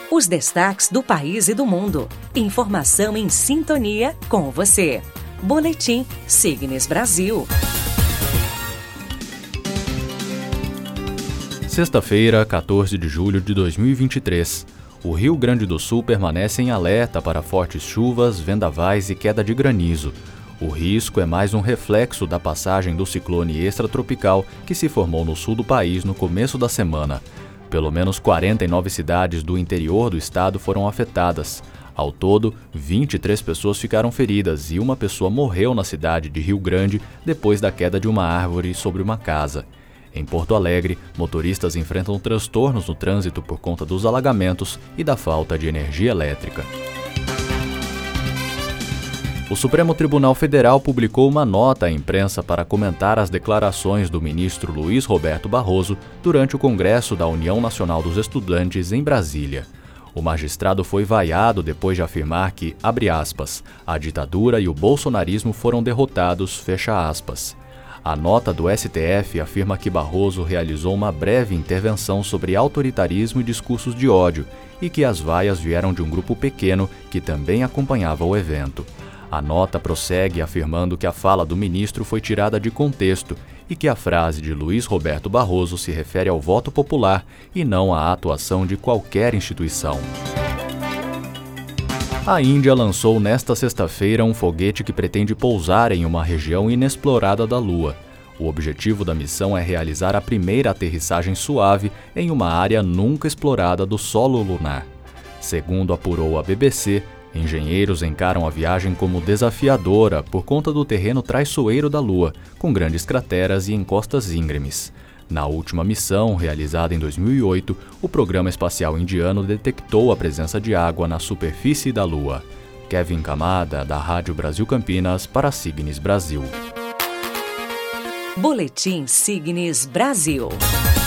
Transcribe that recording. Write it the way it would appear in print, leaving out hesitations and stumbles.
Os destaques do país e do mundo. Informação em sintonia com você. Boletim Signes Brasil. Sexta-feira, 14 de julho de 2023. O Rio Grande do Sul permanece em alerta para fortes chuvas, vendavais e queda de granizo. O risco é mais um reflexo da passagem do ciclone extratropical que se formou no sul do país no começo da semana. Pelo menos 49 cidades do interior do estado foram afetadas. Ao todo, 23 pessoas ficaram feridas e uma pessoa morreu na cidade de Rio Grande depois da queda de uma árvore sobre uma casa. Em Porto Alegre, motoristas enfrentam transtornos no trânsito por conta dos alagamentos e da falta de energia elétrica. O Supremo Tribunal Federal publicou uma nota à imprensa para comentar as declarações do ministro Luiz Roberto Barroso durante o Congresso da União Nacional dos Estudantes em Brasília. O magistrado foi vaiado depois de afirmar que, abre aspas, a ditadura e o bolsonarismo foram derrotados, fecha aspas. A nota do STF afirma que Barroso realizou uma breve intervenção sobre autoritarismo e discursos de ódio e que as vaias vieram de um grupo pequeno que também acompanhava o evento. A nota prossegue afirmando que a fala do ministro foi tirada de contexto e que a frase de Luiz Roberto Barroso se refere ao voto popular e não à atuação de qualquer instituição. A Índia lançou nesta sexta-feira um foguete que pretende pousar em uma região inexplorada da Lua. O objetivo da missão é realizar a primeira aterrissagem suave em uma área nunca explorada do solo lunar. Segundo apurou a BBC, engenheiros encaram a viagem como desafiadora por conta do terreno traiçoeiro da Lua, com grandes crateras e encostas íngremes. Na última missão, realizada em 2008, o programa espacial indiano detectou a presença de água na superfície da Lua. Kevin Camada, da Rádio Brasil Campinas, para Signes Brasil. Boletim Signes Brasil.